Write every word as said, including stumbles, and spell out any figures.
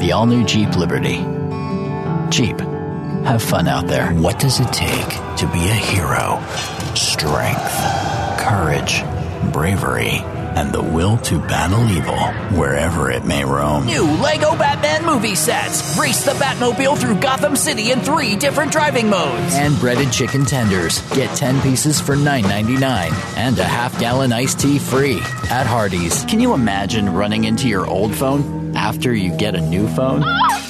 The all-new Jeep Liberty. Jeep. Have fun out there. What does it take to be a hero? Strength, courage, bravery, and the will to battle evil wherever it may roam. New Lego Batman movie sets. Race the Batmobile through Gotham City in three different driving modes. And breaded chicken tenders. Get ten pieces for nine ninety-nine. And a half-gallon iced tea free at Hardee's. Can you imagine running into your old phone after you get a new phone?